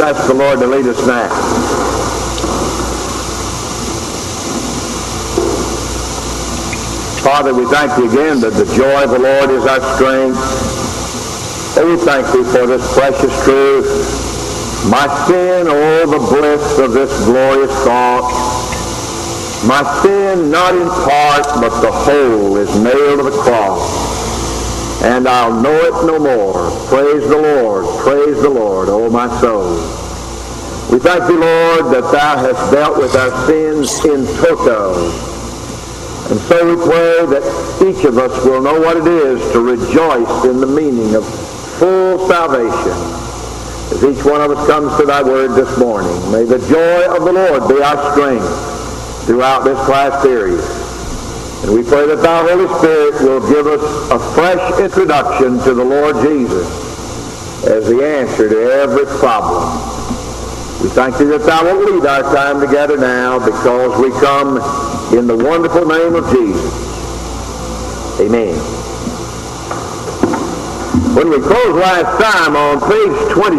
ask the Lord to lead us now. Father, we thank you again that the joy of the Lord is our strength. And we thank you for this precious truth. My sin, oh, the bliss of this glorious thought. My sin, not in part, but the whole, is nailed to the cross. And I'll know it no more. Praise the Lord, oh my soul. We thank you, Lord, that thou hast dealt with our sins in toto. And so we pray that each of us will know what it is to rejoice in the meaning of full salvation. As each one of us comes to thy word this morning, may the joy of the Lord be our strength throughout this class period. And we pray that thou, Holy Spirit, will give us a fresh introduction to the Lord Jesus as the answer to every problem. We thank thee that thou wilt lead our time together now, because we come in the wonderful name of Jesus. Amen. When we closed last time on page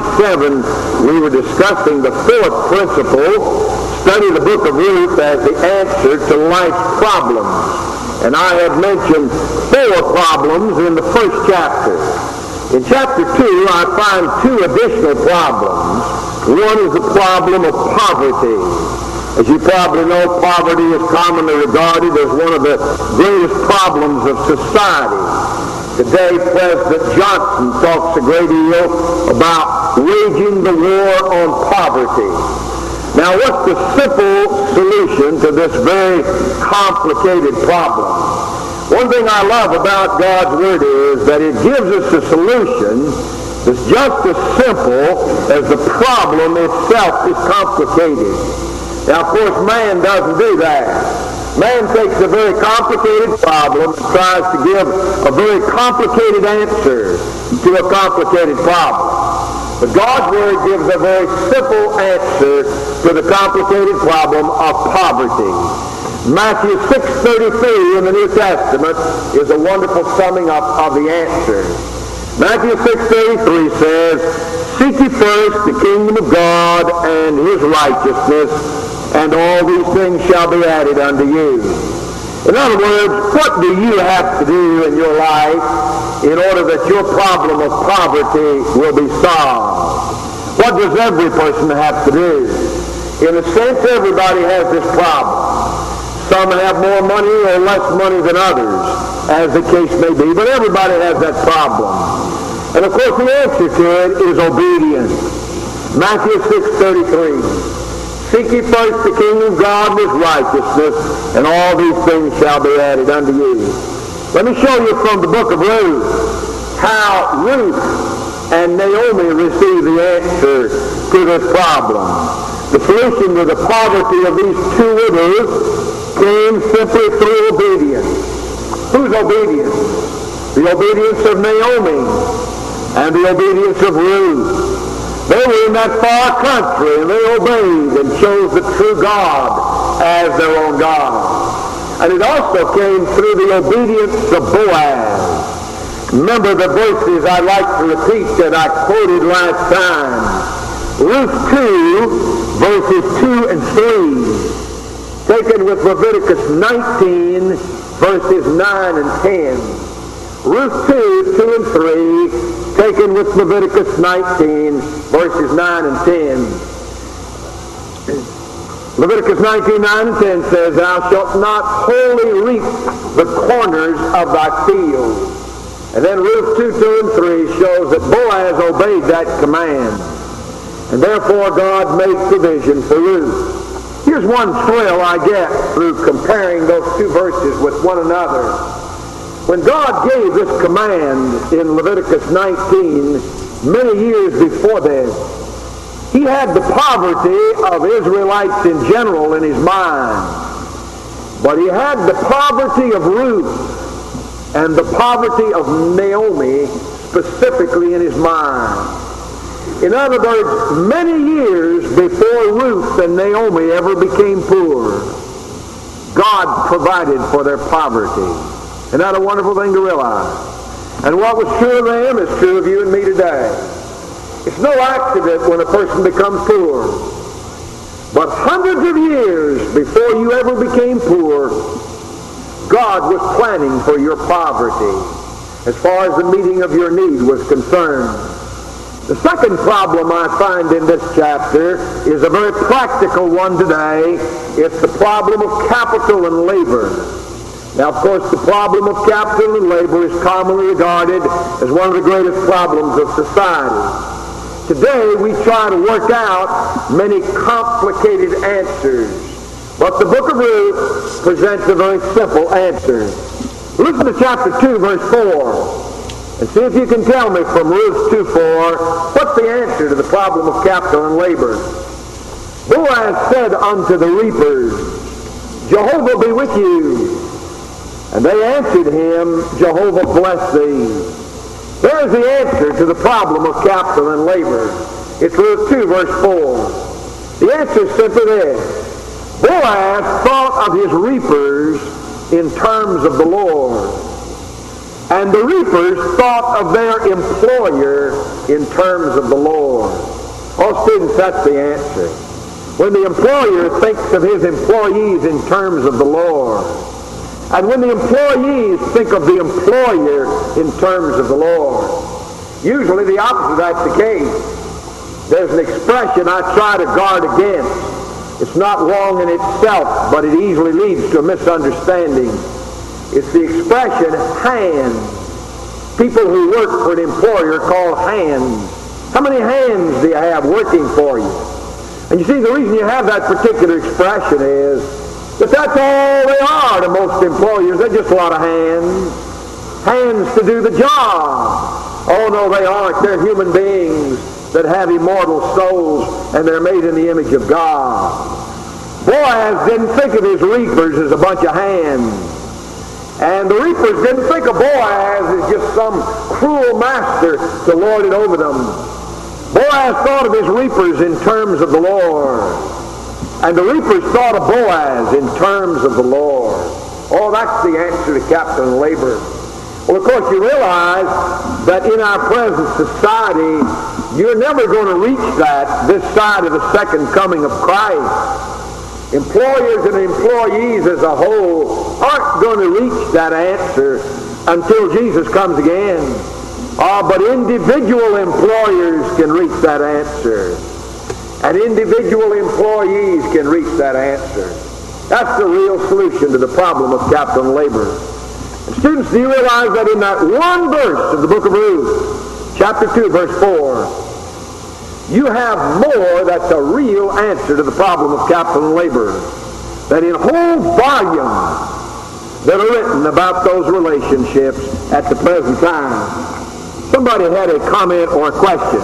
27, we were discussing the fourth principle, study the book of Ruth as the answer to life's problems. And I have mentioned four problems in the first chapter. In chapter 2, I find two additional problems. One is the problem of poverty. As you probably know, poverty is commonly regarded as one of the greatest problems of society. Today, President Johnson talks a great deal about waging the war on poverty. Now, what's the simple solution to this very complicated problem? One thing I love about God's Word is that it gives us a solution that's just as simple as the problem itself is complicated. Now, of course, man doesn't do that. Man takes a very complicated problem and tries to give a very complicated answer to a complicated problem. But God's Word gives a very simple answer to the complicated problem of poverty. Matthew 6:33 in the New Testament is a wonderful summing up of the answer. Matthew 6:33 says, "Seek ye first the kingdom of God and his righteousness, and all these things shall be added unto you." In other words, what do you have to do in your life in order that your problem of poverty will be solved? What does every person have to do? In a sense, everybody has this problem. Some have more money or less money than others, as the case may be, but everybody has that problem. And of course, the answer to it is obedience. Matthew 6:33. "Seek ye first the kingdom of God and his righteousness, and all these things shall be added unto you." Let me show you from the book of Ruth how Ruth and Naomi received the answer to this problem. The solution to the poverty of these two widows came simply through obedience. Whose obedience? The obedience of Naomi and the obedience of Ruth. They were in that far country, and they obeyed and chose the true God as their own God. And it also came through the obedience of Boaz. Remember the verses I like to repeat that I quoted last time. Ruth 2, verses 2 and 3, taken with Leviticus 19, verses 9 and 10. Ruth 2, 2 and 3, taken with Leviticus 19, verses 9 and 10. Leviticus 19, 9 and 10 says, "Thou shalt not wholly reap the corners of thy field." And then Ruth 2, 2 and 3 shows that Boaz obeyed that command. And therefore God made provision for Ruth. Here's one thrill I get through comparing those two verses with one another. When God gave this command in Leviticus 19, many years before this, he had the poverty of Israelites in general in his mind. But he had the poverty of Ruth and the poverty of Naomi specifically in his mind. In other words, many years before Ruth and Naomi ever became poor, God provided for their poverty. Isn't that a wonderful thing to realize? And what was true of them is true of you and me today. It's no accident when a person becomes poor. But hundreds of years before you ever became poor, God was planning for your poverty as far as the meeting of your need was concerned. The second problem I find in this chapter is a very practical one today. It's the problem of capital and labor. Now, of course, the problem of capital and labor is commonly regarded as one of the greatest problems of society. Today, we try to work out many complicated answers, but the book of Ruth presents a very simple answer. Listen to chapter 2, verse 4, and see if you can tell me from Ruth 2:4, what's the answer to the problem of capital and labor. Boaz said unto the reapers, Jehovah be with you. And they answered him, Jehovah bless thee. There's the answer to the problem of capital and labor. It's Ruth 2, verse 4. The answer is simply this. Boaz thought of his reapers in terms of the Lord. And the reapers thought of their employer in terms of the Lord. Oh, students, that's the answer. When the employer thinks of his employees in terms of the Lord, and when the employees think of the employer in terms of the Lord, usually the opposite of that's the case. There's an expression I try to guard against. It's not wrong in itself, but it easily leads to a misunderstanding. It's the expression hands. People who work for an employer call hands. How many hands do you have working for you? And you see, the reason you have that particular expression is that that's all they are to most employers. They're just a lot of hands. Hands to do the job. Oh, no, they aren't. They're human beings that have immortal souls, and they're made in the image of God. Boaz didn't think of his reapers as a bunch of hands. And the reapers didn't think of Boaz as just some cruel master to lord it over them. Boaz thought of his reapers in terms of the Lord. And the reapers thought of Boaz in terms of the Lord. Oh, that's the answer to capital and labor. Well, of course, you realize that in our present society, you're never going to reach that this side of the second coming of Christ. Employers and employees as a whole aren't going to reach that answer until Jesus comes again. But individual employers can reach that answer. And individual employees can reach that answer. That's the real solution to the problem of capital and labor. And students, do you realize that in that one verse of the book of Ruth, chapter 2, verse 4, you have more that's a real answer to the problem of capital and labor than in whole volumes that are written about those relationships at the present time. Somebody had a comment or a question.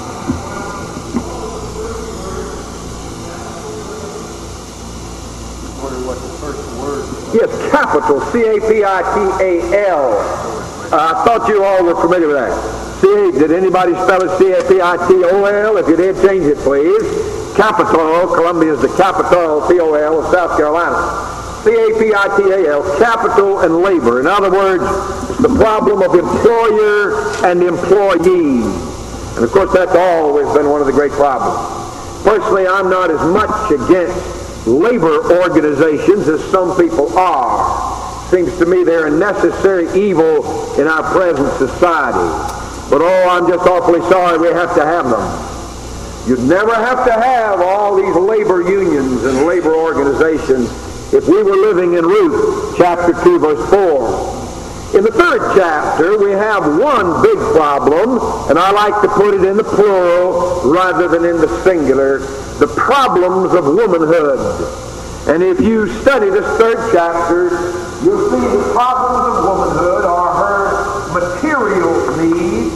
Yes, capital, C-A-P-I-T-A-L. I thought you all were familiar with that. Did anybody spell it C-A-P-I-T-O-L? If you did, change it, please. Capital, Columbia is the capital, C-O-L, of South Carolina. C-A-P-I-T-A-L, capital and labor. In other words, it's the problem of employer and employee. And of course, that's always been one of the great problems. Personally, I'm not as much against labor organizations as some people are. Seems to me they're a necessary evil in our present society. But I'm just awfully sorry we have to have them. You'd never have to have all these labor unions and labor organizations if we were living in Ruth chapter 2 verse 4. In the third chapter we have one big problem, and I like to put it in the plural rather than in the singular, the problems of womanhood. And if you study this third chapter, you'll see the problems of womanhood are her material needs,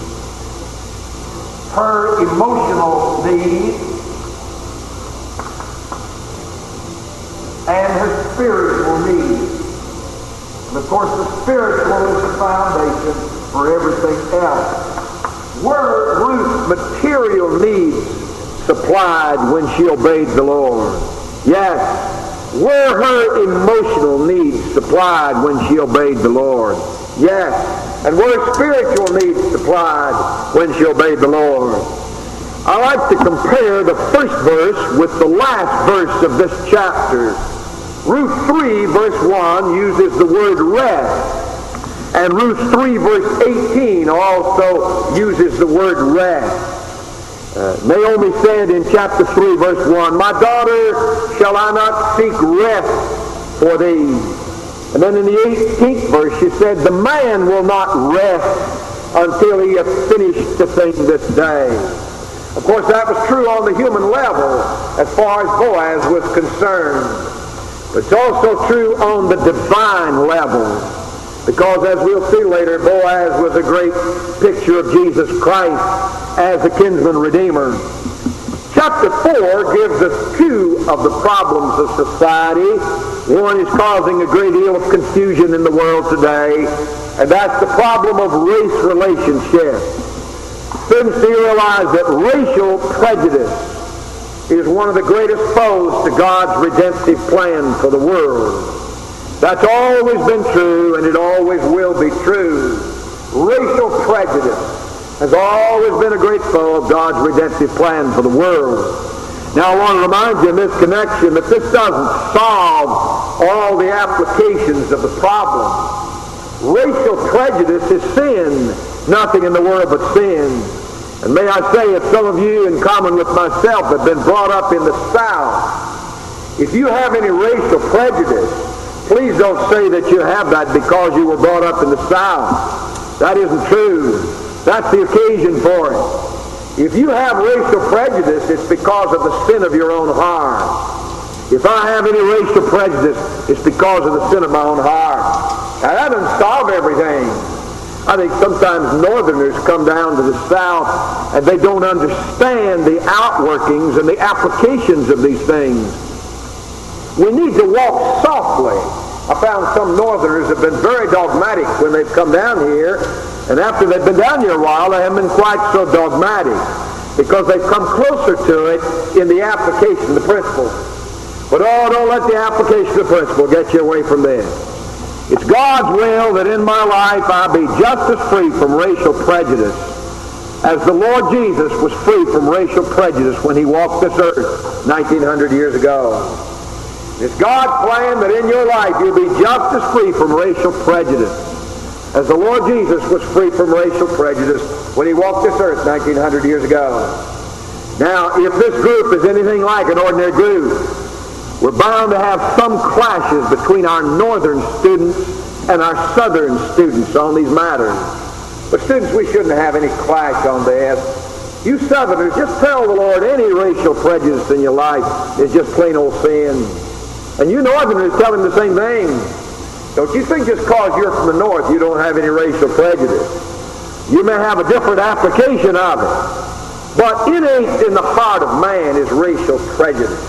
her emotional needs, and her spiritual needs. And of course, the spiritual is the foundation for everything else. Were Ruth's material needs supplied when she obeyed the Lord? Yes. Were her emotional needs supplied when she obeyed the Lord? Yes. and were spiritual needs supplied when she obeyed the Lord. I like to compare the first verse with the last verse of this chapter. Ruth 3 verse 1 uses the word rest, and Ruth 3 verse 18 also uses the word rest. Naomi said in chapter 3 verse 1, "My daughter, shall I not seek rest for thee?" And then in the 18th verse she said, "The man will not rest until he hath finished the thing this day." Of course, that was true on the human level as far as Boaz was concerned. But it's also true on the divine level, because as we'll see later, Boaz was a great picture of Jesus Christ as a kinsman redeemer. Chapter 4 gives us two of the problems of society. One is causing a great deal of confusion in the world today, and that's the problem of race relationships. Students, do you realize that racial prejudice is one of the greatest foes to God's redemptive plan for the world? That's always been true, and it always will be true. Racial prejudice has always been a great foe of God's redemptive plan for the world. Now, I want to remind you in this connection that this doesn't solve all the applications of the problem. Racial prejudice is sin, nothing in the world but sin. And may I say, if some of you, in common with myself, have been brought up in the South, if you have any racial prejudice, please don't say that you have that because you were brought up in the South. That isn't true. That's the occasion for it. If you have racial prejudice, it's because of the sin of your own heart. If I have any racial prejudice, it's because of the sin of my own heart. Now, that doesn't solve everything. I think sometimes Northerners come down to the South and they don't understand the outworkings and the applications of these things. We need to walk softly. I found some Northerners have been very dogmatic when they've come down here, and after they've been down here a while, they haven't been quite so dogmatic because they've come closer to it in the application of the principle. But don't let the application of the principle get you away from this. It's God's will that in my life I be just as free from racial prejudice as the Lord Jesus was free from racial prejudice when he walked this earth 1900 years ago. It's God's plan that in your life you'll be just as free from racial prejudice as the Lord Jesus was free from racial prejudice when he walked this earth 1900 years ago. Now, if this group is anything like an ordinary group, we're bound to have some clashes between our northern students and our southern students on these matters. But students, we shouldn't have any clash on this. You southerners, just tell the Lord any racial prejudice in your life is just plain old sin. And you northerners tell him the same thing. Don't you think just because you're from the north you don't have any racial prejudice. You may have a different application of it. But innate in the heart of man is racial prejudice.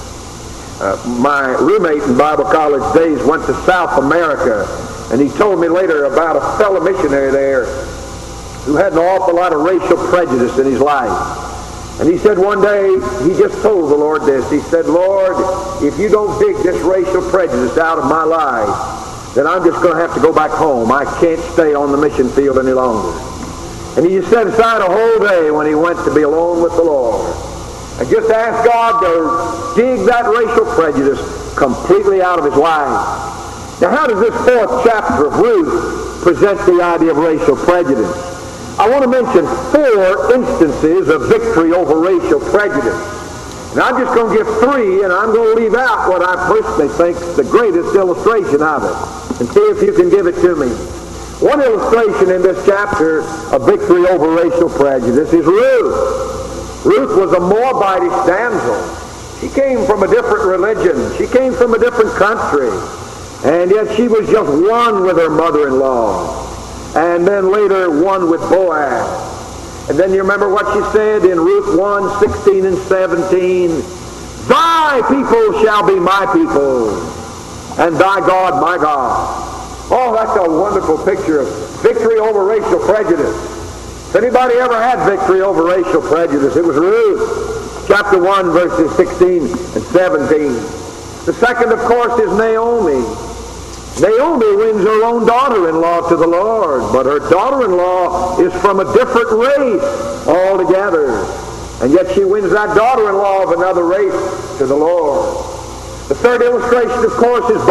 My roommate in Bible college days went to South America, and he told me later about a fellow missionary there who had an awful lot of racial prejudice in his life. And he said one day, he just told the Lord this. He said, "Lord, if you don't dig this racial prejudice out of my life, then I'm just going to have to go back home. I can't stay on the mission field any longer." And he just set aside a whole day when he went to be alone with the Lord and just asked God to dig that racial prejudice completely out of his life. Now, how does this 4th chapter of Ruth present the idea of racial prejudice? I want to mention 4 instances of victory over racial prejudice. And I'm just going to give 3, and I'm going to leave out what I personally think is the greatest illustration of it, and see if you can give it to me. One illustration in this chapter of victory over racial prejudice is Ruth. Ruth was a Moabitish damsel. She came from a different religion. She came from a different country. And yet she was just one with her mother-in-law. And then later one with Boaz. And then you remember what she said in Ruth 1, 16 and 17. "Thy people shall be my people, and thy God my God." Oh, that's a wonderful picture of victory over racial prejudice. If anybody ever had victory over racial prejudice, it was Ruth. Chapter 1, verses 16 and 17. The second, of course, is Naomi. Naomi wins her own daughter-in-law to the Lord, but her daughter-in-law is from a different race altogether. And yet she wins that daughter-in-law of another race to the Lord. The third illustration, of course, is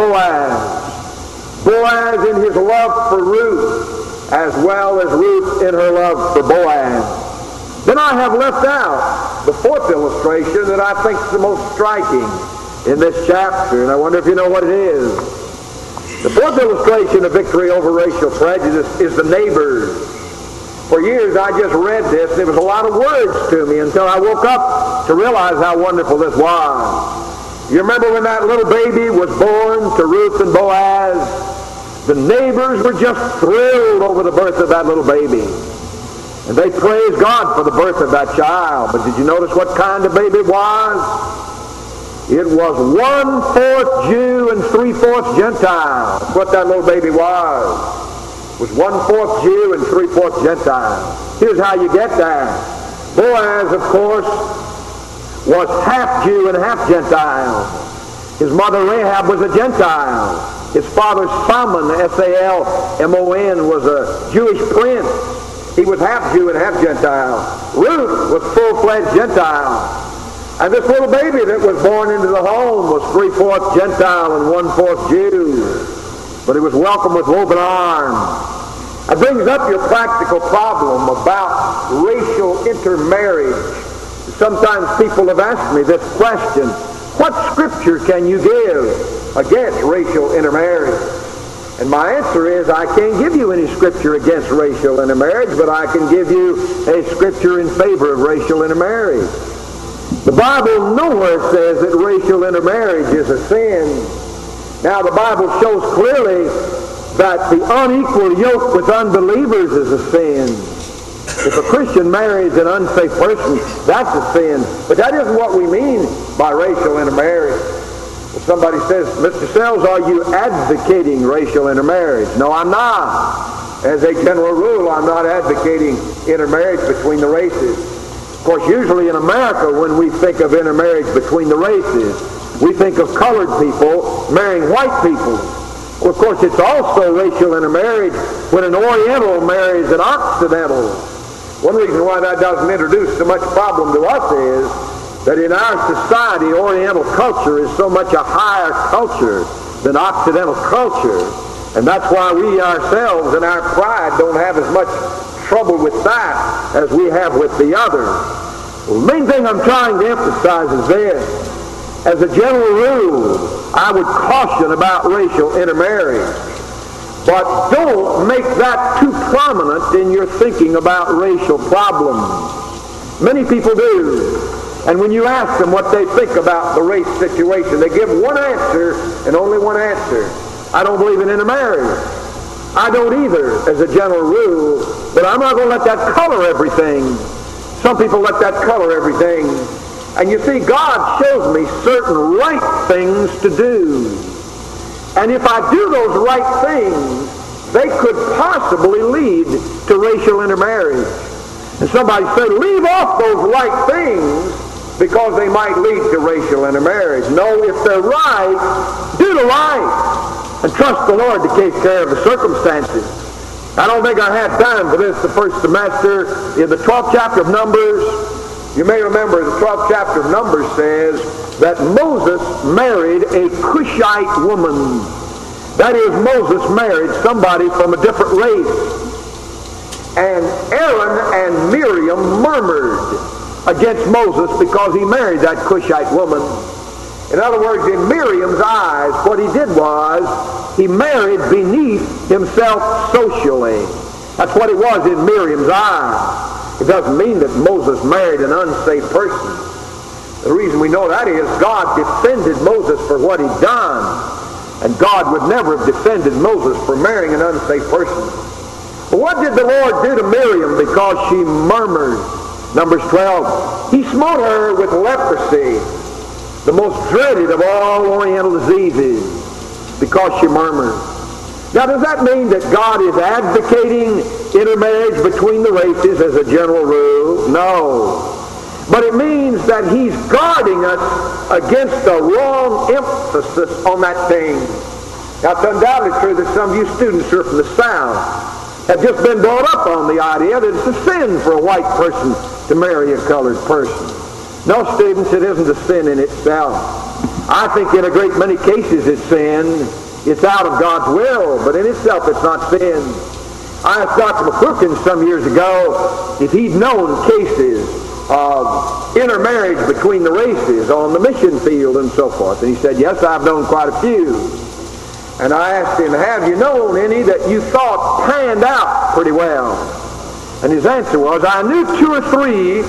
Boaz. Boaz in his love for Ruth, as well as Ruth in her love for Boaz. Then I have left out the fourth illustration that I think is the most striking in this chapter, and I wonder if you know what it is. The fourth illustration of victory over racial prejudice is the neighbors. For years I just read this, and it was a lot of words to me until I woke up to realize how wonderful this was. You remember when that little baby was born to Ruth and Boaz? The neighbors were just thrilled over the birth of that little baby. And they praised God for the birth of that child. But did you notice what kind of baby it was? It was 1/4 Jew and 3/4 Gentile. That's what that little baby was. It was 1/4 Jew and 3/4 Gentile. Here's how you get that. Boaz, of course, was half Jew and half Gentile. His mother Rahab was a Gentile. His father Salmon, S-A-L-M-O-N, was a Jewish prince. He was half Jew and half Gentile. Ruth was full-fledged Gentile. And this little baby that was born into the home was 3/4 Gentile and 1/4 Jew. But he was welcomed with open arms. It brings up your practical problem about racial intermarriage. Sometimes people have asked me this question: what scripture can you give against racial intermarriage? And my answer is, I can't give you any scripture against racial intermarriage, but I can give you a scripture in favor of racial intermarriage. The Bible nowhere says that racial intermarriage is a sin. Now, the Bible shows clearly that the unequal yoke with unbelievers is a sin. If a Christian marries an unsafe person, that's a sin. But that isn't what we mean by racial intermarriage. If somebody says, Mr. Sells, are you advocating racial intermarriage? No, I'm not. As a general rule, I'm not advocating intermarriage between the races. Of course, usually in America, when we think of intermarriage between the races, we think of colored people marrying white people. Well, of course, it's also racial intermarriage when an Oriental marries an Occidental. One reason why that doesn't introduce so much problem to us is that in our society, Oriental culture is so much a higher culture than Occidental culture. And that's why we ourselves, in our pride, don't have as much trouble with that as we have with the other. Well, the main thing I'm trying to emphasize is this. As a general rule, I would caution about racial intermarriage. But don't make that too prominent in your thinking about racial problems. Many people do. And when you ask them what they think about the race situation, they give one answer and only one answer. I don't believe in intermarriage. I don't either, as a general rule, but I'm not going to let that color everything. Some people let that color everything. And you see, God shows me certain right things to do. And if I do those right things, they could possibly lead to racial intermarriage. And somebody said, leave off those right things because they might lead to racial intermarriage. No, if they're right, do the right. And trust the Lord to take care of the circumstances. I don't think I had time for this the first semester. In the 12th chapter of Numbers, you may remember the 12th chapter of Numbers says that Moses married a Cushite woman. That is, Moses married somebody from a different race. And Aaron and Miriam murmured against Moses because he married that Cushite woman. In other words, in Miriam's eyes, what he did was he married beneath himself socially. That's what it was in Miriam's eyes. It doesn't mean that Moses married an unsafe person. The reason we know that is God defended Moses for what he'd done. And God would never have defended Moses for marrying an unsafe person. But what did the Lord do to Miriam because she murmured? Numbers 12. He smote her with leprosy, the most dreaded of all Oriental diseases, because she murmured. Now, does that mean that God is advocating intermarriage between the races as a general rule? No. But it means that he's guarding us against a wrong emphasis on that thing. Now, it's undoubtedly true that some of you students who are from the South have just been brought up on the idea that it's a sin for a white person to marry a colored person. No, students, it isn't a sin in itself. I think in a great many cases it's sin. It's out of God's will, but in itself it's not sin. I asked Dr. McCrookins some years ago if he'd known cases of intermarriage between the races on the mission field and so forth. And he said, yes, I've known quite a few. And I asked him, have you known any that you thought panned out pretty well? And his answer was, I knew 2 or 3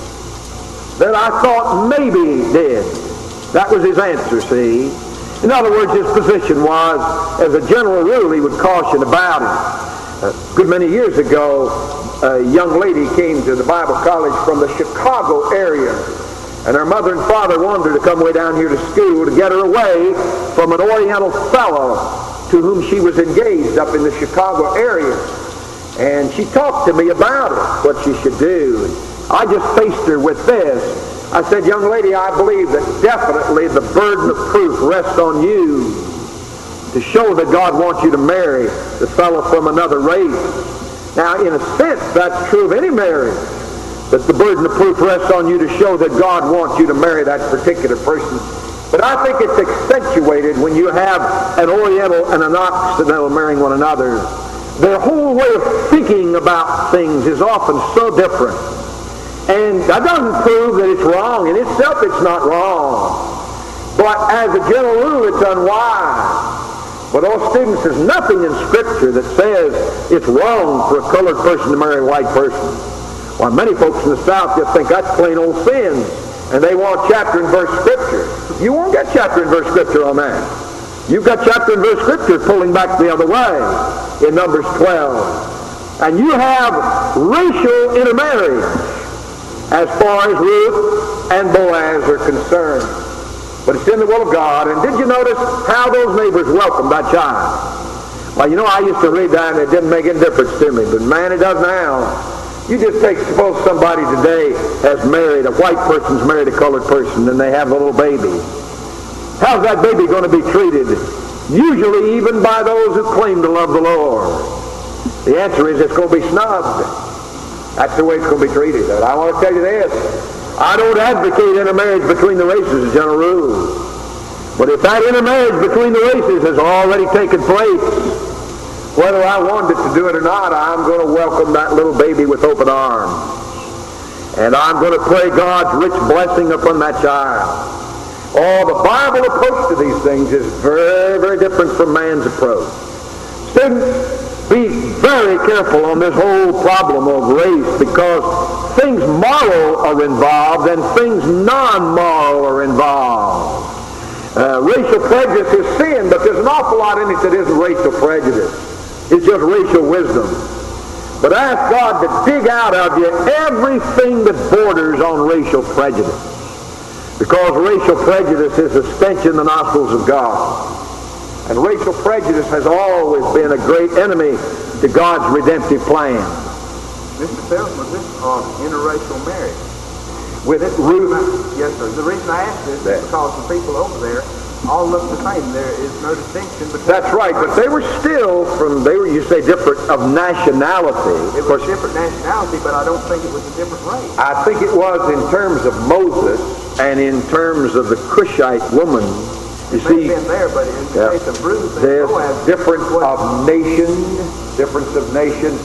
that I thought maybe did. That was his answer, see. In other words, his position was, as a general rule, he would caution about it. A good many years ago, a young lady came to the Bible college from the Chicago area, and her mother and father wanted her to come way down here to school to get her away from an Oriental fellow to whom she was engaged up in the Chicago area. And she talked to me about it, what she should do. I just faced her with this. I said, young lady, I believe that definitely the burden of proof rests on you to show that God wants you to marry the fellow from another race. Now, in a sense, that's true of any marriage, that the burden of proof rests on you to show that God wants you to marry that particular person. But I think it's accentuated when you have an Oriental and an Occidental marrying one another. Their whole way of thinking about things is often so different. And that doesn't prove that it's wrong. In itself, it's not wrong. But as a general rule, it's unwise. But, oh, students, there's nothing in Scripture that says it's wrong for a colored person to marry a white person. Why, many folks in the South just think that's plain old sin, and they want chapter and verse Scripture. You won't get chapter and verse Scripture on that. You've got chapter and verse Scripture pulling back the other way in Numbers 12. And you have racial intermarriage as far as Ruth and Boaz are concerned. But it's in the will of God. And did you notice how those neighbors welcomed that child? Well, you know, I used to read that and it didn't make any difference to me. But man, it does now. You just suppose somebody today has married, a white person's married a colored person, and they have a little baby. How's that baby going to be treated? Usually even by those who claim to love the Lord. The answer is it's going to be snubbed. That's the way it's going to be treated. And I want to tell you this. I don't advocate intermarriage between the races as a general rule. But if that intermarriage between the races has already taken place, whether I wanted to do it or not, I'm going to welcome that little baby with open arms. And I'm going to pray God's rich blessing upon that child. Oh, the Bible approach to these things is very, very different from man's approach. Students, be very careful on this whole problem of race, because things moral are involved and things non-moral are involved. Racial prejudice is sin, but there's an awful lot in it that isn't racial prejudice. It's just racial wisdom. But ask God to dig out of you everything that borders on racial prejudice, because racial prejudice is a stench in the nostrils of God. And racial prejudice has always been a great enemy to God's redemptive plan. Mr. Felton, was this interracial marriage? With it, Ruth. Yes, sir. The reason I ask this is because the people over there all look the same. There is no distinction between... That's right, but they were still you say different of nationality. It was different nationality, but I don't think it was a different race. I think it was in terms of Moses and in terms of the Cushite woman. You see, been there, but in the case of Ruth, there's difference of nation, difference of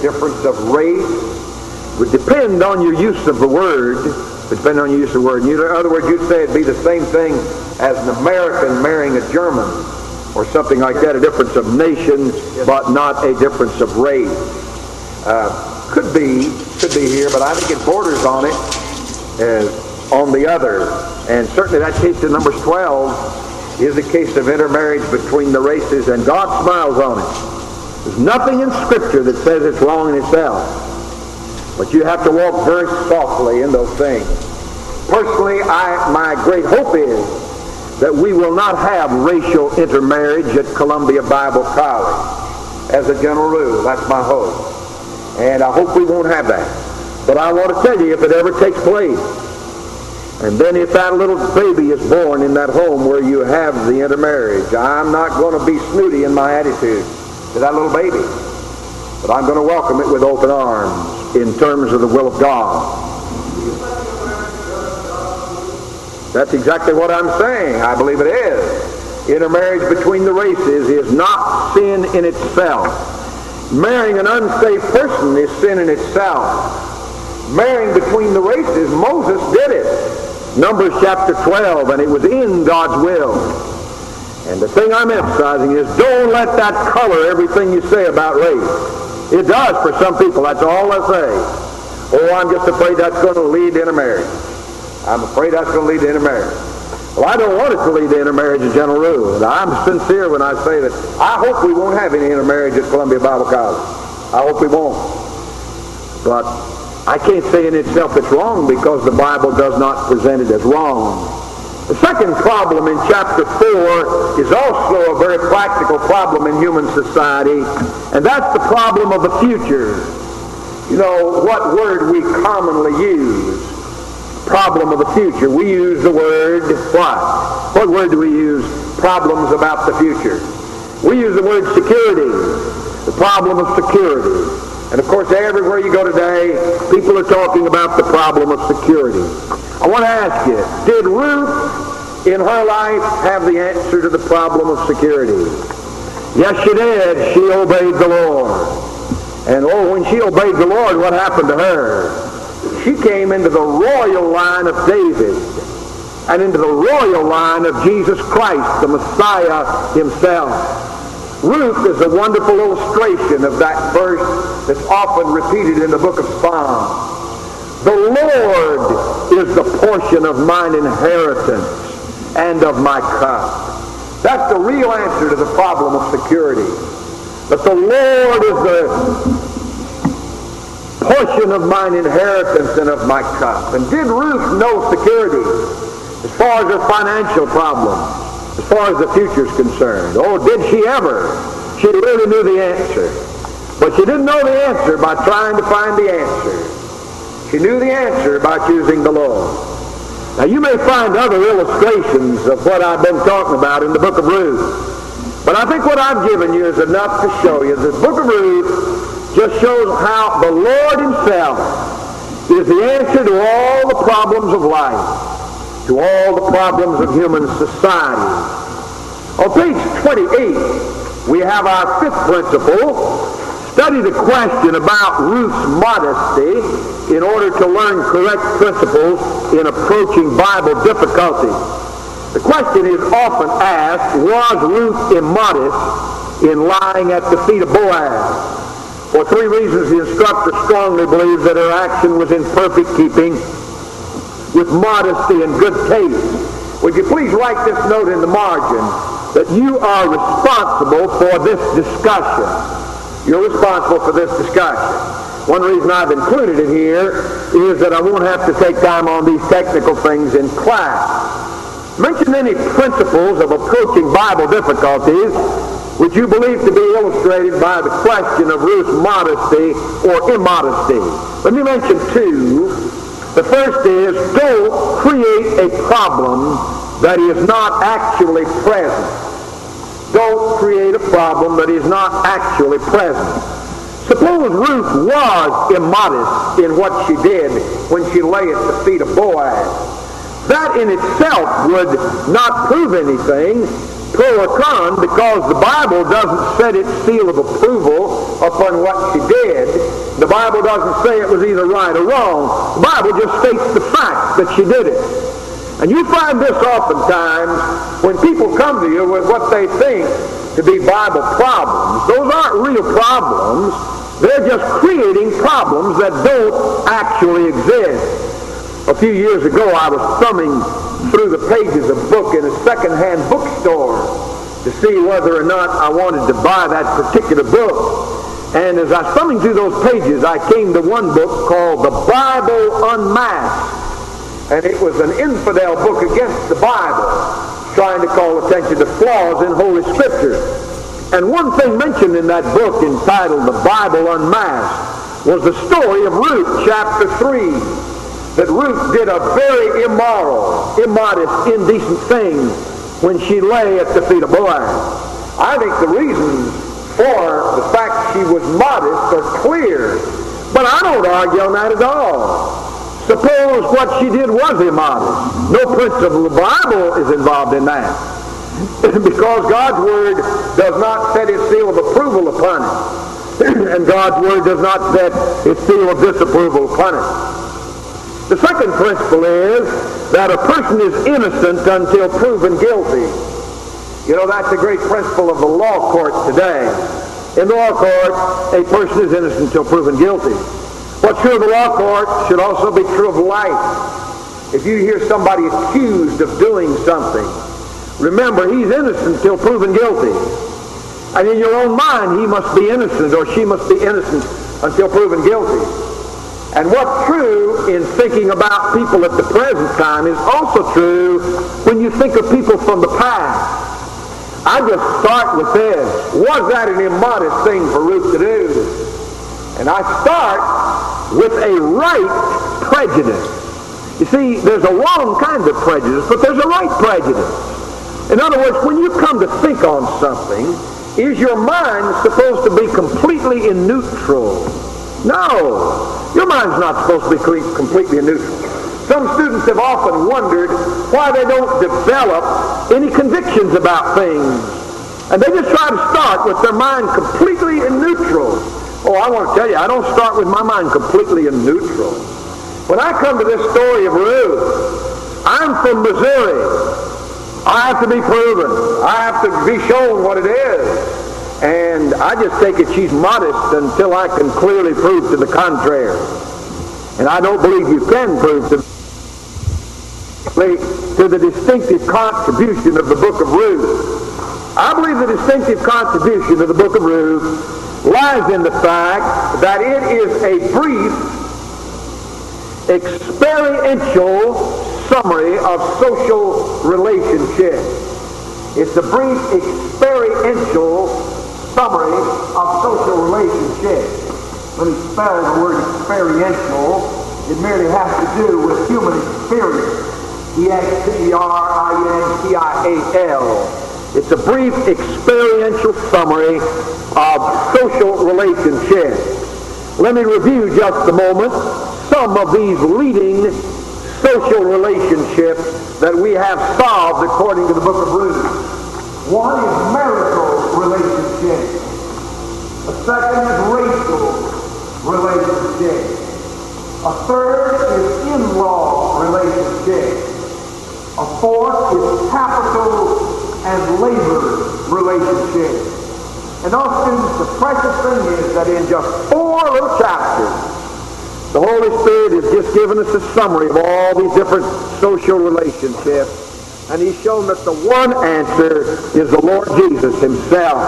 race. It would depend on your use of the word. Depending on your use of the word. In other words, you'd say it'd be the same thing as an American marrying a German, or something like that. A difference of nation, but not a difference of race. Could be here, but I think it borders on it on the other. And certainly that case in Numbers 12 is a case of intermarriage between the races, and God smiles on it. There's nothing in Scripture that says it's wrong in itself. But you have to walk very softly in those things. Personally, my great hope is that we will not have racial intermarriage at Columbia Bible College as a general rule. That's my hope. And I hope we won't have that. But I want to tell you, if it ever takes place, And then if that little baby is born in that home where you have the intermarriage, I'm not going to be snooty in my attitude to that little baby, but I'm going to welcome it with open arms in terms of the will of God. That's exactly what I'm saying. I believe it is. Intermarriage between the races is not sin in itself. Marrying an unsaved person is sin in itself. Marrying between the races, Moses did it. Numbers chapter 12, and it was in God's will. And the thing I'm emphasizing is don't let that color everything you say about race. It does for some people, that's all I say. Oh, I'm just afraid that's going to lead to intermarriage. I'm afraid that's going to lead to intermarriage. Well, I don't want it to lead to intermarriage as a general rule. And I'm sincere when I say that I hope we won't have any intermarriage at Columbia Bible College. I hope we won't. But I can't say in itself it's wrong because the Bible does not present it as wrong. The second problem in chapter 4 is also a very practical problem in human society, and that's the problem of the future. You know, what word we commonly use? Problem of the future. We use the word what? What word do we use? Problems about the future. We use the word security. The problem of security. And of course, everywhere you go today, people are talking about the problem of security. I want to ask you, did Ruth in her life have the answer to the problem of security? Yes, she did. She obeyed the Lord. And oh, when she obeyed the Lord, what happened to her? She came into the royal line of David and into the royal line of Jesus Christ, the Messiah himself. Ruth is a wonderful illustration of that verse that's often repeated in the book of Psalms. The Lord is the portion of mine inheritance and of my cup. That's the real answer to the problem of security. That the Lord is the portion of mine inheritance and of my cup. And did Ruth know security as far as her financial problems? As far as the future is concerned. Oh, did she ever? She really knew the answer. But she didn't know the answer by trying to find the answer. She knew the answer by choosing the Lord. Now, you may find other illustrations of what I've been talking about in the book of Ruth. But I think what I've given you is enough to show you that the book of Ruth just shows how the Lord himself is the answer to all the problems of life, to all the problems of human society. On page 28, we have our fifth principle. Study the question about Ruth's modesty in order to learn correct principles in approaching Bible difficulties. The question is often asked, was Ruth immodest in lying at the feet of Boaz? For three reasons, the instructor strongly believes that her action was in perfect keeping with modesty and good taste. Would you please write this note in the margin that you are responsible for this discussion. You're responsible for this discussion. One reason I've included it here is that I won't have to take time on these technical things in class. Mention any principles of approaching Bible difficulties which you believe to be illustrated by the question of Ruth's modesty or immodesty. Let me mention two. The first is, don't create a problem that is not actually present. Don't create a problem that is not actually present. Suppose Ruth was immodest in what she did when she lay at the feet of Boaz. That in itself would not prove anything, pro or con, because the Bible doesn't set its seal of approval upon what she did. The Bible doesn't say it was either right or wrong. The Bible just states the fact that she did it. And you find this oftentimes when people come to you with what they think to be Bible problems. Those aren't real problems. They're just creating problems that don't actually exist. A few years ago, I was thumbing through the pages of a book in a second-hand bookstore to see whether or not I wanted to buy that particular book. And as I was thumbing through those pages, I came to one book called The Bible Unmasked. And it was an infidel book against the Bible, trying to call attention to flaws in Holy Scripture. And one thing mentioned in that book entitled The Bible Unmasked was the story of Ruth chapter 3. that Ruth did a very immoral, immodest, indecent thing when she lay at the feet of Boaz. I think the reasons for the fact she was modest are clear, but I don't argue on that at all. Suppose what she did was immodest. No principle of the Bible is involved in that. Because God's Word does not set its seal of approval upon it. And God's Word does not set its seal of disapproval upon it. The second principle is that a person is innocent until proven guilty. You know, that's a great principle of the law court today. In the law court, a person is innocent until proven guilty. What's true of the law court should also be true of life. If you hear somebody accused of doing something, remember, he's innocent until proven guilty. And in your own mind, he must be innocent or she must be innocent until proven guilty. And what's true in thinking about people at the present time is also true when you think of people from the past. I just start with this. Was that an immodest thing for Ruth to do? And I start with a right prejudice. You see, there's a wrong kind of prejudice, but there's a right prejudice. In other words, when you come to think on something, is your mind supposed to be completely in neutral? No. Your mind's not supposed to be completely in neutral. Some students have often wondered why they don't develop any convictions about things. And they just try to start with their mind completely in neutral. Oh, I want to tell you, I don't start with my mind completely in neutral. When I come to this story of Ruth, I'm from Missouri. I have to be proven. I have to be shown what it is. And I just take it she's modest until I can clearly prove to the contrary. And I don't believe you can prove to the distinctive contribution of the book of Ruth. I believe the distinctive contribution of the book of Ruth lies in the fact that it is a brief, experiential summary of social relationships. It's a brief, experiential summary of social relationships. When you spell the word experiential, it merely has to do with human experience. E-X-P-E-R-I-N-T-I-A-L. It's a brief experiential summary of social relationships. Let me review just a moment some of these leading social relationships that we have solved according to the book of Ruth. One is marital relationships. A second is racial relationships. A third is in-law relationships. A fourth is capital and labor relationships. And those students, the precious thing is that in just 4 little chapters, the Holy Spirit has just given us a summary of all these different social relationships. And He's shown that the one answer is the Lord Jesus Himself.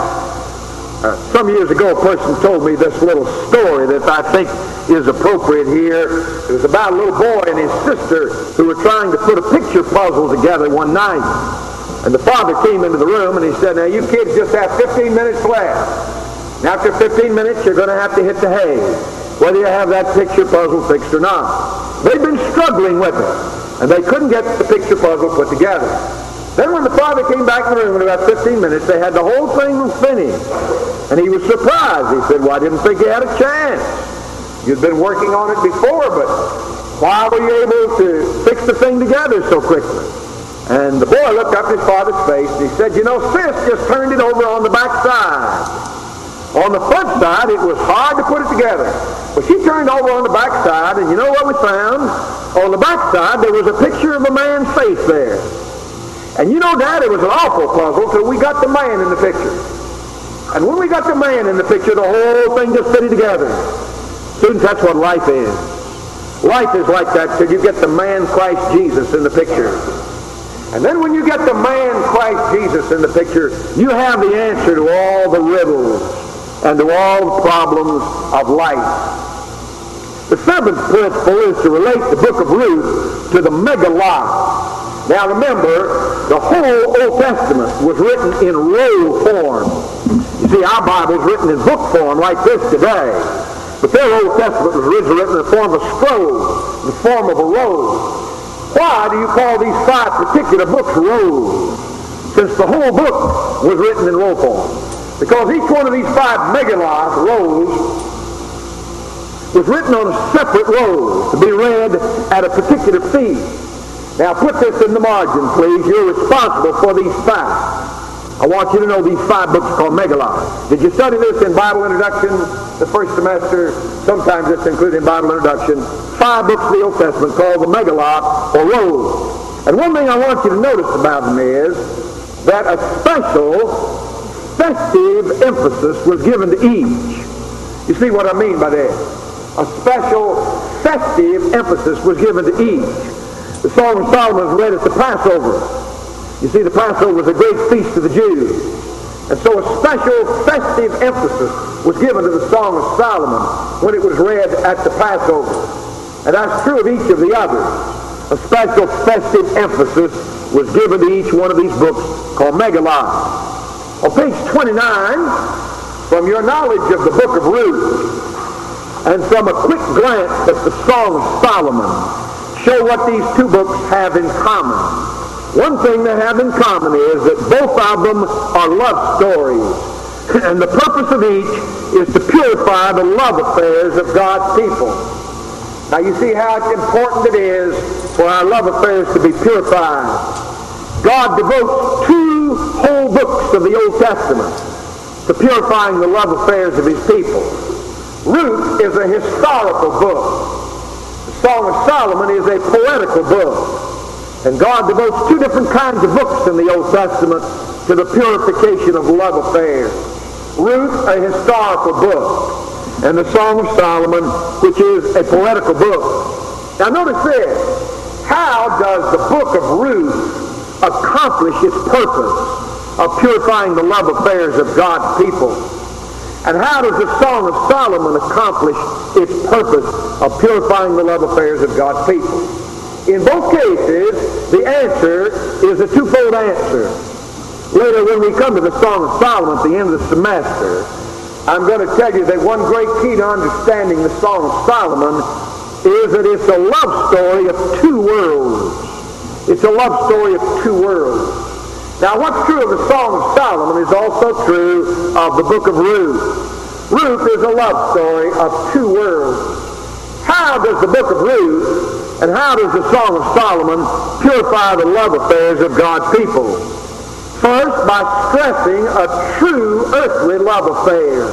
Some years ago, a person told me this little story that I think is appropriate here. It was about a little boy and his sister who were trying to put a picture puzzle together one night. And the father came into the room and he said, "Now you kids just have 15 minutes left. And after 15 minutes, you're going to have to hit the hay, whether you have that picture puzzle fixed or not." They'd been struggling with it, and they couldn't get the picture puzzle put together. Then when the father came back in the room in about 15 minutes, they had the whole thing finished. And he was surprised. He said, "Well, I didn't think you had a chance. You'd been working on it before, but why were you able to fix the thing together so quickly?" And the boy looked up in his father's face and he said, "You know, Sis just turned it over on the back side. On the front side, it was hard to put it together. But she turned over on the back side, and you know what we found? On the back side, there was a picture of a man's face there. And you know, Dad, it was an awful puzzle till we got the man in the picture. And when we got the man in the picture, the whole thing just fitted together." Students, that's what life is. Life is like that till you get the man Christ Jesus in the picture. And then when you get the man Christ Jesus in the picture, you have the answer to all the riddles and to all the problems of life. The seventh principle is to relate the book of Ruth to the Megillah. Now remember, the whole Old Testament was written in roll form. You see, our Bible is written in book form like this today. But their Old Testament was originally written in the form of a scroll, in the form of a roll. Why do you call these 5 particular books rolls, since the whole book was written in roll form? Because each one of these 5 megalith rolls was written on a separate roll to be read at a particular feast. Now put this in the margin, please. You're responsible for these 5. I want you to know these 5 books called megalith. Did you study this in Bible Introduction the first semester? Sometimes it's included in Bible Introduction. 5 books of the Old Testament called the megalith or rolls. And one thing I want you to notice about them is that a special festive emphasis was given to each. You see what I mean by that? A special festive emphasis was given to each. The Song of Solomon is read at the Passover. You see, the Passover was a great feast of the Jews. And so a special festive emphasis was given to the Song of Solomon when it was read at the Passover. And that's true of each of the others. A special festive emphasis was given to each one of these books called megalith. On page 29, from your knowledge of the book of Ruth, and from a quick glance at the Song of Solomon, show what these 2 books have in common. One thing they have in common is that both of them are love stories. And the purpose of each is to purify the love affairs of God's people. Now you see how important it is for our love affairs to be purified. God devotes 2 whole books of the Old Testament to purifying the love affairs of his people. Ruth is a historical book. The Song of Solomon is a poetical book. And God devotes 2 different kinds of books in the Old Testament to the purification of love affairs. Ruth, a historical book, and the Song of Solomon, which is a poetical book. Now notice this. How does the book of Ruth accomplish its purpose of purifying the love affairs of God's people? And how does the Song of Solomon accomplish its purpose of purifying the love affairs of God's people? In both cases, the answer is a 2-fold answer. Later, when we come to the Song of Solomon at the end of the semester, I'm going to tell you that one great key to understanding the Song of Solomon is that it's a love story of 2 worlds. It's a love story of 2 worlds. Now, what's true of the Song of Solomon is also true of the book of Ruth. Ruth is a love story of 2 worlds. How does the book of Ruth and how does the Song of Solomon purify the love affairs of God's people? First, by stressing a true earthly love affair.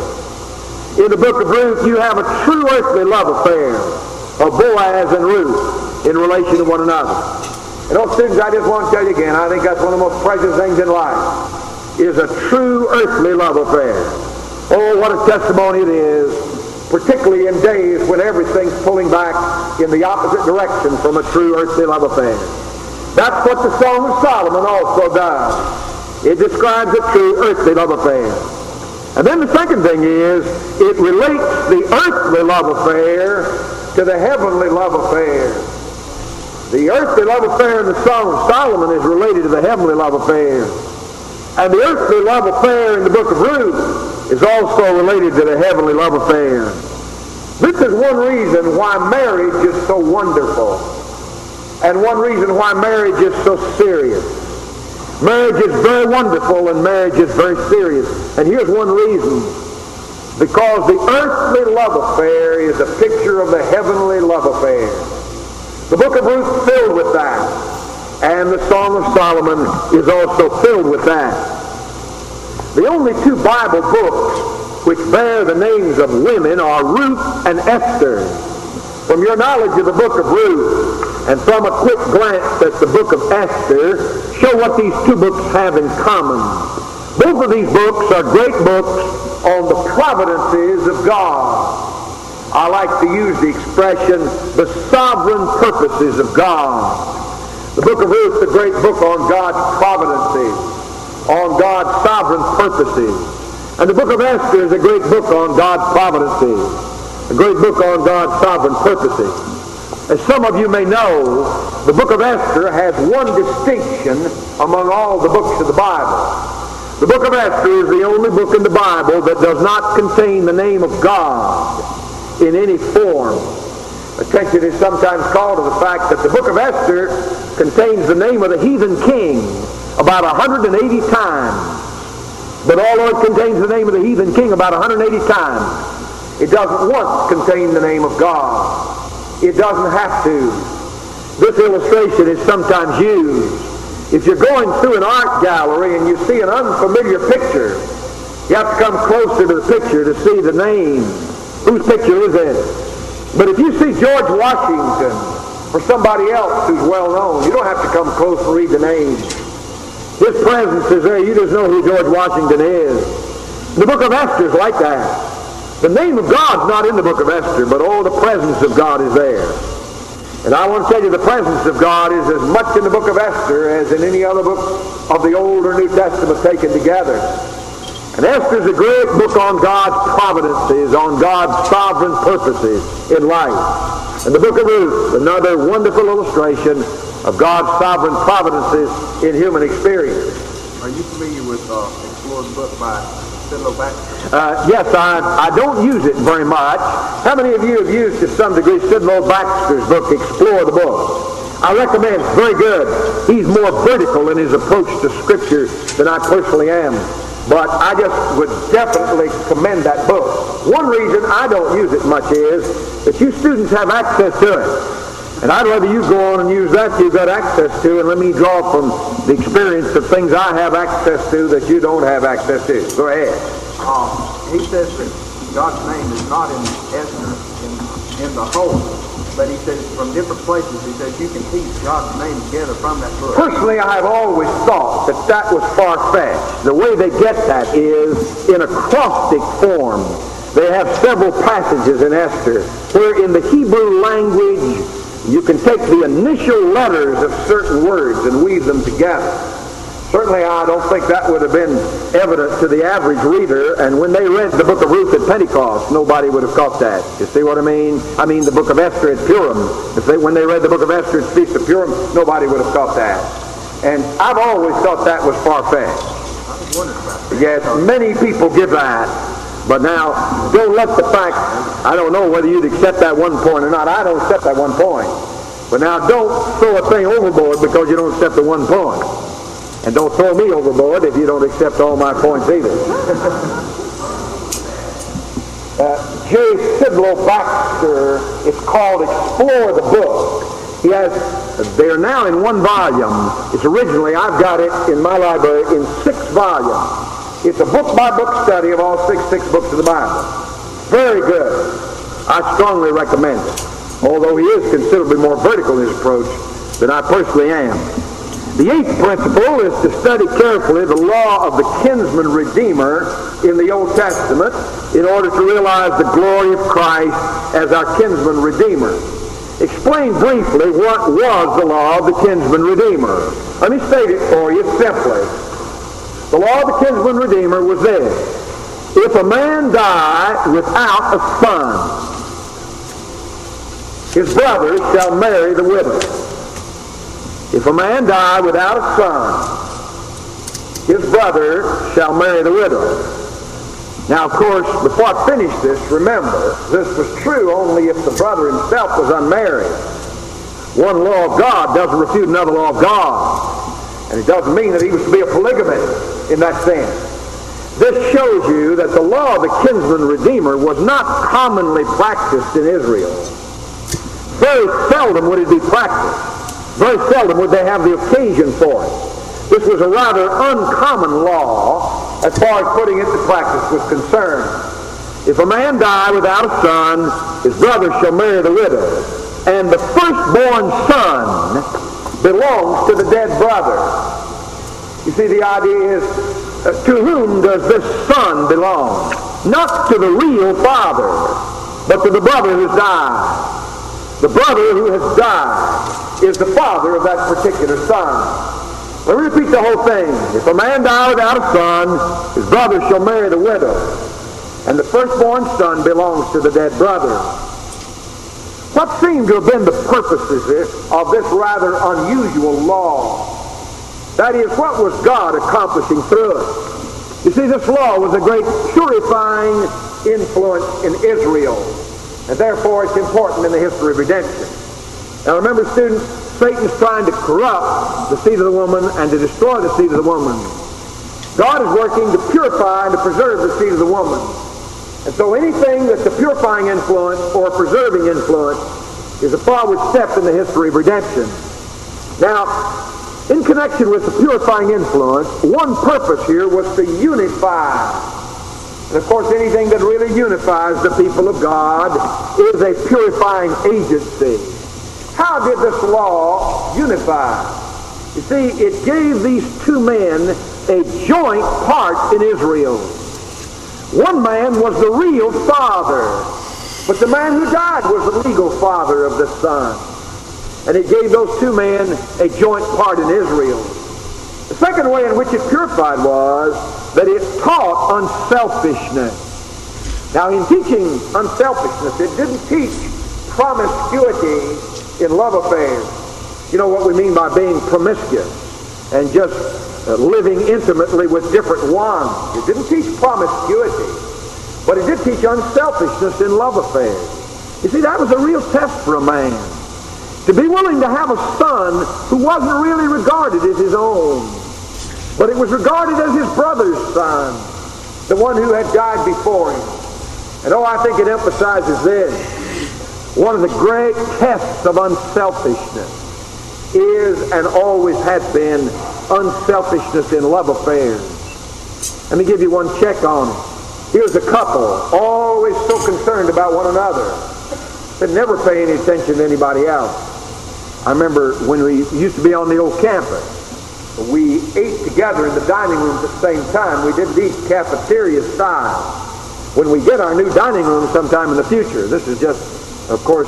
In the book of Ruth, you have a true earthly love affair of Boaz and Ruth in relation to one another. And those students, I just want to tell you again, I think that's one of the most precious things in life, is a true earthly love affair. Oh, what a testimony it is, particularly in days when everything's pulling back in the opposite direction from a true earthly love affair. That's what the Song of Solomon also does. It describes a true earthly love affair. And then the second thing is, it relates the earthly love affair to the heavenly love affair. The earthly love affair in the Song of Solomon is related to the heavenly love affair. And the earthly love affair in the book of Ruth is also related to the heavenly love affair. This is one reason why marriage is so wonderful, and one reason why marriage is so serious. Marriage is very wonderful and marriage is very serious. And here's one reason. Because the earthly love affair is a picture of the heavenly love affair. The book of Ruth is filled with that. And the Song of Solomon is also filled with that. The only 2 Bible books which bear the names of women are Ruth and Esther. From your knowledge of the book of Ruth and from a quick glance at the book of Esther, show what these 2 books have in common. Both of these books are great books on the providences of God. I like to use the expression, the sovereign purposes of God. The book of Ruth is a great book on God's providences, on God's sovereign purposes. And the book of Esther is a great book on God's providences, a great book on God's sovereign purposes. As some of you may know, the book of Esther has one distinction among all the books of the Bible. The book of Esther is the only book in the Bible that does not contain the name of God. in any form. Attention is sometimes called to the fact that the book of Esther contains the name of the heathen king about 180 times. But although it contains the name of the heathen king about 180 times, it doesn't once contain the name of God. It doesn't have to. This illustration is sometimes used. If you're going through an art gallery and you see an unfamiliar picture, you have to come closer to the picture to see the name. Whose picture is it? But if you see George Washington or somebody else who's well known, you don't have to come close to read the name. His presence is there. You just know who George Washington is. The book of Esther is like that. The name of God's not in the book of Esther, but oh, the presence of God is there. And I want to tell you, the presence of God is as much in the book of Esther as in any other book of the Old or New Testament taken together. And Esther is a great book on God's providences, on God's sovereign purposes in life. And the book of Ruth, another wonderful illustration of God's sovereign providences in human experience. Are you familiar with Explore the Book by Sidlow Baxter? Yes, I don't use it very much. How many of you have used to some degree Sidlow Baxter's book, Explore the Book? I recommend it. It's very good. He's more vertical in his approach to Scripture than I personally am. But I just would definitely commend that book. One reason I don't use it much is that you students have access to it. And I'd rather you go on and use that you've got access to, and let me draw from the experience of things I have access to that you don't have access to. Go ahead. He says that God's name is not in Esther in the whole, but he says from different places, he says you can piece God's name together from that book. Personally, I have always thought that was far-fetched. The way they get that is in acrostic form. They have several passages in Esther where in the Hebrew language you can take the initial letters of certain words and weave them together. Certainly, I don't think that would have been evident to the average reader, and when they read the book of Ruth at Pentecost, nobody would have caught that. You see what I mean? I mean the book of Esther at Purim. When they read the book of Esther at Feast of Purim, nobody would have caught that. And I've always thought that was far-fetched. I was wondering about that. Yes, many people give that. But now, don't let the fact, I don't know whether you'd accept that one point or not. I don't accept that one point. But now, don't throw a thing overboard because you don't accept the one point. And don't throw me overboard if you don't accept all my points either. J. Sidlow Baxter, it's called Explore the Book. They're now in one volume. It's originally, I've got it in my library in 6 volumes. It's a book-by-book study of all six books of the Bible. Very good. I strongly recommend it. Although he is considerably more vertical in his approach than I personally am. The 8th principle is to study carefully the law of the kinsman redeemer in the Old Testament in order to realize the glory of Christ as our kinsman redeemer. Explain briefly what was the law of the kinsman redeemer. Let me state it for you simply. The law of the kinsman redeemer was this: if a man die without a son, his brother shall marry the widow. If a man die without a son, his brother shall marry the widow. Now, of course, before I finish this, remember, this was true only if the brother himself was unmarried. One law of God doesn't refute another law of God. And it doesn't mean that he was to be a polygamist in that sense. This shows you that the law of the kinsman redeemer was not commonly practiced in Israel. Very seldom would it be practiced. Very seldom would they have the occasion for it. This was a rather uncommon law as far as putting it to practice was concerned. If a man die without a son, his brother shall marry the widow. And the firstborn son belongs to the dead brother. You see, the idea is, to whom does this son belong? Not to the real father, but to the brother who's died. The brother who has died is the father of that particular son. Let me repeat the whole thing. If a man die without a son, his brother shall marry the widow. And the firstborn son belongs to the dead brother. What seem to have been the purposes of this rather unusual law? That is, what was God accomplishing through it? You see, this law was a great purifying influence in Israel. And therefore it's important in the history of redemption. Now remember, students, Satan's trying to corrupt the seed of the woman and to destroy the seed of the woman. God is working to purify and to preserve the seed of the woman. And so anything that's a purifying influence or a preserving influence is a forward step in the history of redemption. Now, in connection with the purifying influence, one purpose here was to unify. And of course, anything that really unifies the people of God is a purifying agency. How did this law unify? You see, it gave these two men a joint part in Israel. One man was the real father, but the man who died was the legal father of the son. And it gave those two men a joint part in Israel. The second way in which it purified was that it taught unselfishness. Now, in teaching unselfishness, it didn't teach promiscuity in love affairs. You know what we mean by being promiscuous and just living intimately with different ones. It didn't teach promiscuity, but it did teach unselfishness in love affairs. You see, that was a real test for a man. To be willing to have a son who wasn't really regarded as his own, but it was regarded as his brother's son, the one who had died before him. And I think it emphasizes this. One of the great tests of unselfishness is and always has been unselfishness in love affairs. Let me give you one check on it. Here's a couple, always so concerned about one another, that never pay any attention to anybody else. I remember when we used to be on the old campus, we ate together in the dining rooms at the same time. We didn't eat cafeteria style. When we get our new dining room sometime in the future, this is just, of course,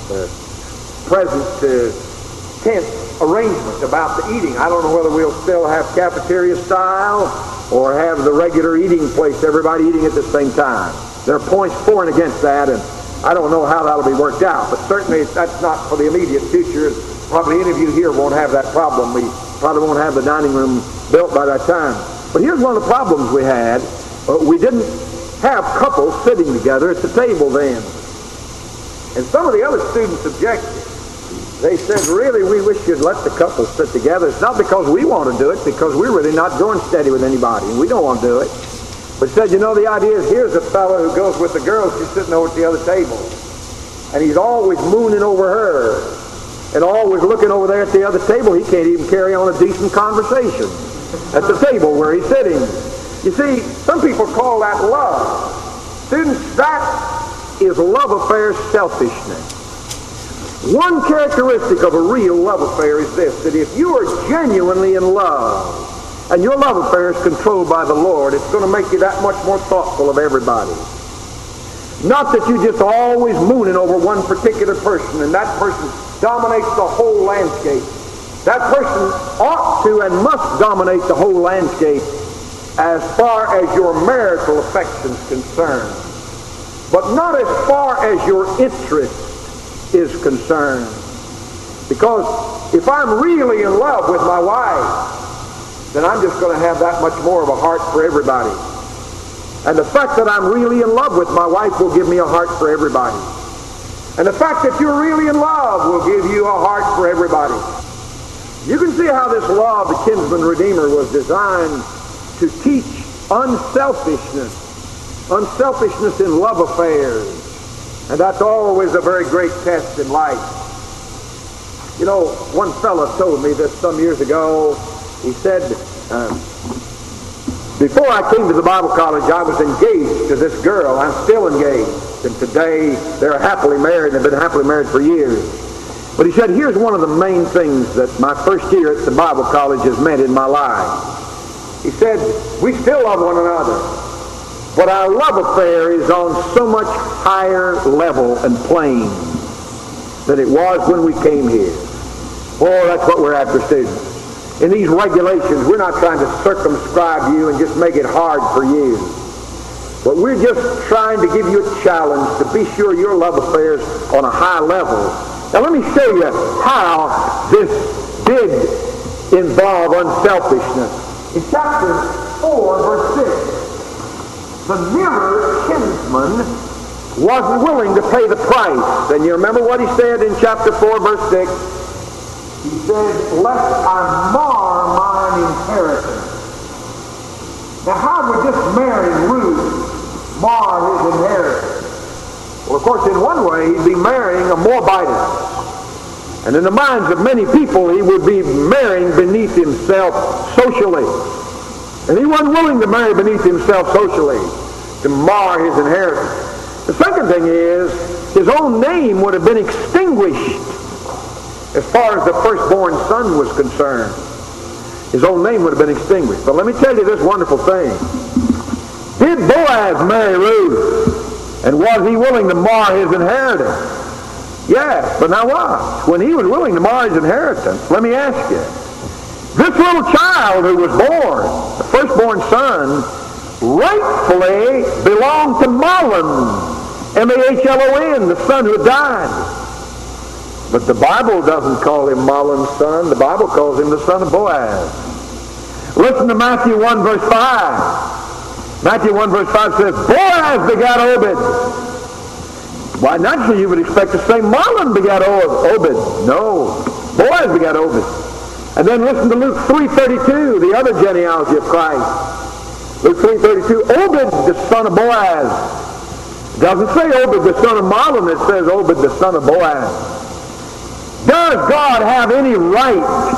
present tense arrangement about the eating. I don't know whether we'll still have cafeteria style or have the regular eating place, everybody eating at the same time. There are points for and against that, and I don't know how that'll be worked out, but certainly that's not for the immediate future. Probably any of you here won't have that problem. We probably won't have the dining room built by that time. But here's one of the problems we had. We didn't have couples sitting together at the table then. And some of the other students objected. They said, really, we wish you'd let the couples sit together. It's not because we want to do it, because we're really not going steady with anybody, and we don't want to do it. But said, you know, the idea is here's a fellow who goes with the girls, she's sitting over at the other table. And he's always mooning over her, and always looking over there at the other table. He can't even carry on a decent conversation at the table where he's sitting. You see, some people call that love. Students, that is love affair selfishness. One characteristic of a real love affair is this, that if you are genuinely in love and your love affair is controlled by the Lord, it's going to make you that much more thoughtful of everybody. Not that you just always mooning over one particular person and that person dominates the whole landscape. That person ought to and must dominate the whole landscape as far as your marital affection is concerned, but not as far as your interest is concerned. Because if I'm really in love with my wife, then I'm just going to have that much more of a heart for everybody. And the fact that I'm really in love with my wife will give me a heart for everybody. And the fact that you're really in love will give you a heart for everybody. You can see how this law of the kinsman redeemer was designed to teach unselfishness in love affairs. And that's always a very great test in life. You know, one fellow told me this some years ago. He said, before I came to the Bible college, I was engaged to this girl. I'm still engaged. And today, they're happily married and have been happily married for years. But he said, here's one of the main things that my first year at the Bible college has meant in my life. He said, we still love one another, but our love affair is on so much higher level and plane than it was when we came here. Oh, that's what we're after, students. In these regulations, we're not trying to circumscribe you and just make it hard for you. But we're just trying to give you a challenge to be sure your love affair is on a high level. Now let me show you how this did involve unselfishness. In chapter 4, verse 6, the nearer kinsman wasn't willing to pay the price. And you remember what he said in chapter 4, verse 6? He said, lest I mar mine inheritance. Now, how would just marrying Ruth mar his inheritance? Well, of course, in one way, he'd be marrying a Moabitess. And in the minds of many people, he would be marrying beneath himself socially. And he wasn't willing to marry beneath himself socially to mar his inheritance. The second thing is, his own name would have been extinguished as far as the firstborn son was concerned. His own name would have been extinguished. But let me tell you this wonderful thing. Did Boaz marry Ruth? And was he willing to mar his inheritance? Yes, but now what? When he was willing to mar his inheritance, let me ask you, this little child who was born, the firstborn son, rightfully belonged to Mahlon, M-A-H-L-O-N, the son who had died. But the Bible doesn't call him Mahlon's son. The Bible calls him the son of Boaz. Listen to Matthew 1, verse 5. Matthew 1, verse 5 says, Boaz begat Obed. Why, naturally you would expect to say Mahlon begat Obed. No, Boaz begat Obed. And then listen to Luke 3:32, the other genealogy of Christ. Luke 3:32, Obed the son of Boaz. It doesn't say Obed the son of Mahlon, it says Obed the son of Boaz. Does God have any right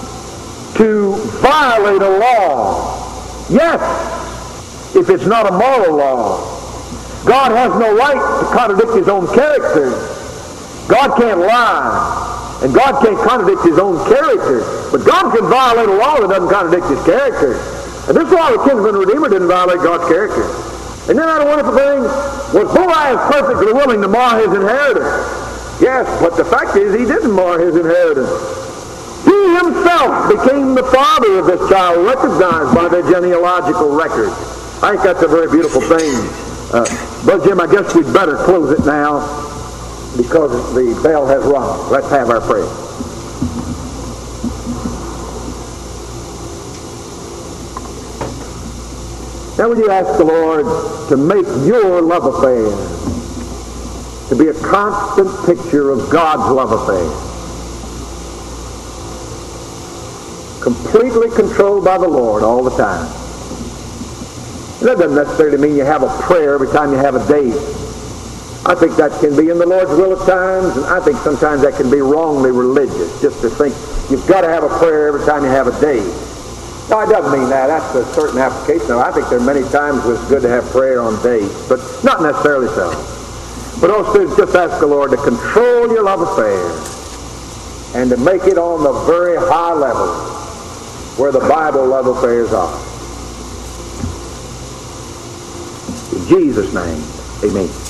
to violate a law? Yes, if it's not a moral law. God has no right to contradict his own character. God can't lie. And God can't contradict his own character. But God can violate a law that doesn't contradict his character. And this is why the kinsman redeemer didn't violate God's character. Isn't that a wonderful thing? Was Boaz perfectly willing to mar his inheritance? Yes, but the fact is he didn't mar his inheritance. He himself became the father of this child, recognized by their genealogical record. I think that's a very beautiful thing. Brother Jim, I guess we'd better close it now because the bell has rung. Let's have our prayer. Now would you ask the Lord to make your love affair to be a constant picture of God's love affair. Completely controlled by the Lord all the time. And that doesn't necessarily mean you have a prayer every time you have a date. I think that can be in the Lord's will at times, and I think sometimes that can be wrongly religious, just to think you've got to have a prayer every time you have a date. No, it doesn't mean that. That's a certain application. I think there are many times when it's good to have prayer on dates, but not necessarily so. But also just ask the Lord to control your love affair and to make it on the very high level where the Bible love affairs are. In Jesus' name, amen.